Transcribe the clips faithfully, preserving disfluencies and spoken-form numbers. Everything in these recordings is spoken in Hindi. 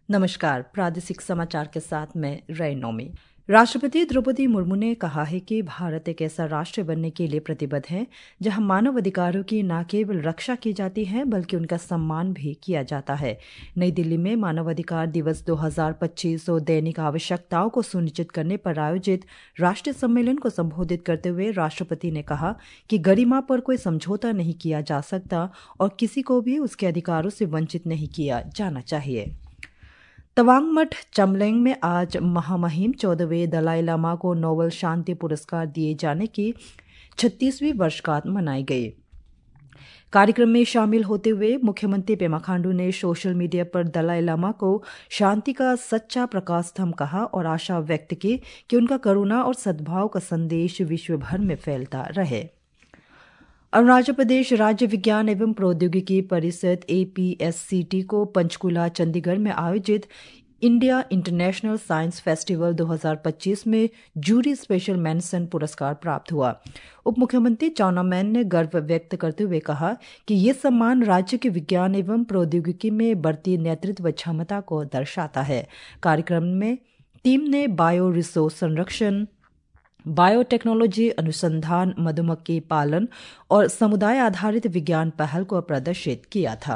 नमस्कार। प्रादेशिक समाचार के साथ मैं रैनोमी। राष्ट्रपति द्रौपदी मुर्मू ने कहा है कि भारत एक ऐसा राष्ट्र बनने के लिए प्रतिबद्ध है जहां मानव अधिकारों की न केवल रक्षा की जाती है बल्कि उनका सम्मान भी किया जाता है। नई दिल्ली में मानवाधिकार दिवस दो हज़ार पच्चीस और दैनिक आवश्यकताओं को सुनिश्चित करने पर आयोजित राष्ट्रीय सम्मेलन को संबोधित करते हुए राष्ट्रपति ने कहा कि गरिमा पर कोई समझौता नहीं किया जा सकता और किसी को भी उसके अधिकारों से वंचित नहीं किया जाना चाहिए। तवांग मठ चमलेंग में आज महामहिम चौदहवें दलाई लामा को नोबेल शांति पुरस्कार दिए जाने की छत्तीसवीं वर्षगांठ मनाई गई। कार्यक्रम में शामिल होते हुए मुख्यमंत्री पेमा खांडू ने सोशल मीडिया पर दलाई लामा को शांति का सच्चा प्रकाश स्तंभ कहा और आशा व्यक्त की कि उनका करुणा और सद्भाव का संदेश विश्व भर में फैलता रहे। अरुणाचल प्रदेश राज्य विज्ञान एवं प्रौद्योगिकी परिषद A P S C T को पंचकुला चंडीगढ़ में आयोजित इंडिया इंटरनेशनल साइंस फेस्टिवल दो हज़ार पच्चीस में जूरी स्पेशल मेंशन पुरस्कार प्राप्त हुआ। उप मुख्यमंत्री चाउना मैन ने गर्व व्यक्त करते हुए कहा कि ये सम्मान राज्य के विज्ञान एवं प्रौद्योगिकी में बढ़ती नेतृत्व क्षमता को दर्शाता है। कार्यक्रम में टीम ने बायो रिसोर्स संरक्षण, बायोटेक्नोलॉजी अनुसंधान, मधुमक्खी पालन और समुदाय आधारित विज्ञान पहल को प्रदर्शित किया था।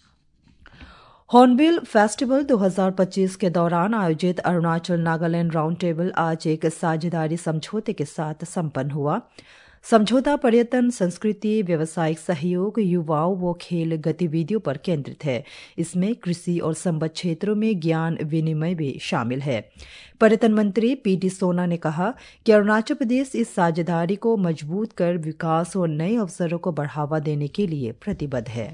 हॉर्नबिल फेस्टिवल दो हज़ार पच्चीस के दौरान आयोजित अरुणाचल नागालैंड राउंड टेबल आज एक साझेदारी समझौते के साथ संपन्न हुआ। समझौता पर्यटन, संस्कृति, व्यावसायिक सहयोग, युवाओं व खेल गतिविधियों पर केंद्रित है। इसमें कृषि और संबद्ध क्षेत्रों में ज्ञान विनिमय भी शामिल है। पर्यटन मंत्री पी डी सोना ने कहा कि अरुणाचल प्रदेश इस साझेदारी को मजबूत कर विकास और नए अवसरों को बढ़ावा देने के लिए प्रतिबद्ध है।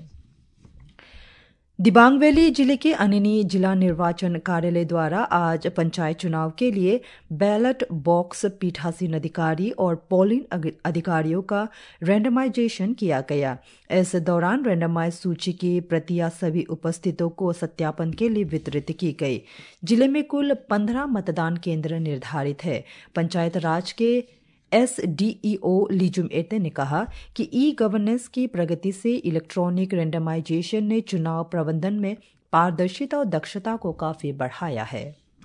दिबांग वैली जिले के अनिनी जिला निर्वाचन कार्यालय द्वारा आज पंचायत चुनाव के लिए बैलेट बॉक्स पीठासीन अधिकारी और पोलिंग अधिकारियों का रैंडमाइजेशन किया गया। इस दौरान रैंडमाइज सूची की प्रतियां सभी उपस्थितों को सत्यापन के लिए वितरित की गई। जिले में कुल पंद्रह मतदान केंद्र निर्धारित है। पंचायत राज के एस डी ई ओ लीजुम एते ने कहा कि ई गवर्नेंस की प्रगति से इलेक्ट्रॉनिक रैंडमाइजेशन ने चुनाव प्रबंधन में पारदर्शिता और दक्षता को काफी बढ़ाया है।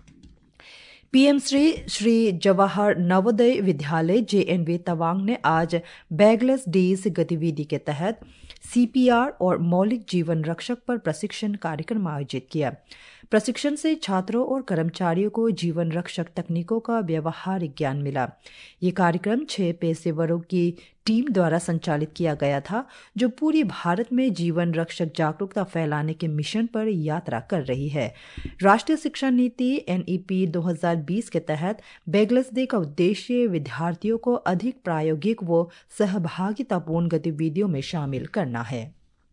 PM Shri Shri Jawahar Navodaya Vidyalaya J N V Tawang ने आज बैगलेस डेज गतिविधि के तहत सी पी आर और मौलिक जीवन रक्षक पर प्रशिक्षण कार्यक्रम आयोजित किया। प्रशिक्षण से छात्रों और कर्मचारियों को जीवन रक्षक तकनीकों का व्यवहारिक ज्ञान मिला। ये कार्यक्रम छह पेशेवरों की टीम द्वारा संचालित किया गया था, जो पूरी भारत में जीवन रक्षक जागरूकता फैलाने के मिशन पर यात्रा कर रही है। राष्ट्रीय शिक्षा नीति एन ई पी दो हज़ार बीस के तहत बैगलेस डे का उद्देश्य विद्यार्थियों को अधिक प्रायोगिक व सहभागितापूर्ण गतिविधियों में शामिल करना है।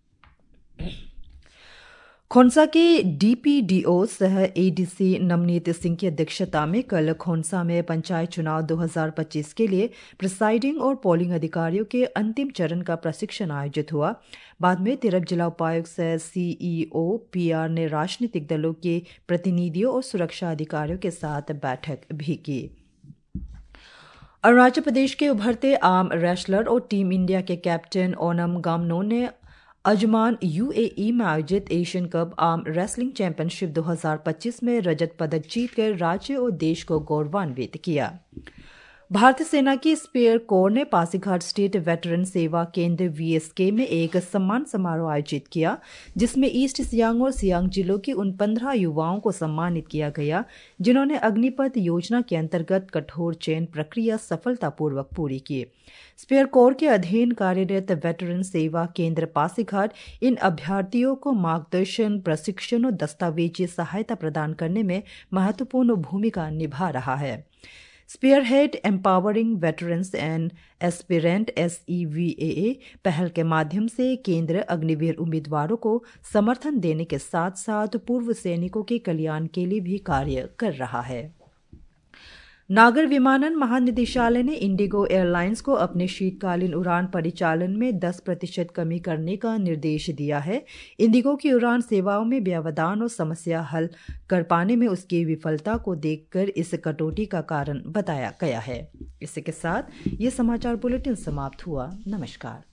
खोंसा के डी पी डी ओ सह A D C Navneet Singh की अध्यक्षता में कल खोंसा में पंचायत चुनाव दो हज़ार पच्चीस के लिए प्रिसाइडिंग और पोलिंग अधिकारियों के अंतिम चरण का प्रशिक्षण आयोजित हुआ। बाद में तिरप जिला उपायुक्त सह सी ई ओ पी आर ने राजनीतिक दलों के प्रतिनिधियों और सुरक्षा अधिकारियों के साथ बैठक भी की। अरुणाचल प्रदेश के उभरते आर्म रेसलर और टीम इंडिया के कैप्टन ओनम गामनो ने अजमान यू ए ई में आयोजित Asian cup arm wrestling championship दो हज़ार पच्चीस में रजत पदक जीतकर राज्य और देश को गौरवान्वित किया। भारतीय सेना की स्पेयर कोर ने पासीघाट स्टेट वेटरन सेवा केंद्र वी एस के में एक सम्मान समारोह आयोजित किया, जिसमें ईस्ट सियांग और सियांग जिलों के उन पंद्रह युवाओं को सम्मानित किया गया जिन्होंने अग्निपथ योजना के अंतर्गत कठोर चयन प्रक्रिया सफलतापूर्वक पूरी की। स्पेयर कोर के अधीन कार्यरत वेटरन सेवा केंद्र पासीघाट इन अभ्यर्थियों को मार्गदर्शन, प्रशिक्षण और दस्तावेजी सहायता प्रदान करने में महत्वपूर्ण भूमिका निभा रहा है। Spearhead empowering veterans and aspirant S E V A A पहल के माध्यम से केंद्र अग्निवीर उम्मीदवारों को समर्थन देने के साथ साथ पूर्व सैनिकों के कल्याण के लिए भी कार्य कर रहा है। नागर विमानन महानिदेशालय ने इंडिगो एयरलाइंस को अपने शीतकालीन उड़ान परिचालन में दस प्रतिशत कमी करने का निर्देश दिया है। इंडिगो की उड़ान सेवाओं में व्यवधान और समस्या हल कर पाने में उसकी विफलता को देखकर इस कटौती का कारण बताया गया है। इसी के साथ ये समाचार बुलेटिन समाप्त हुआ। नमस्कार।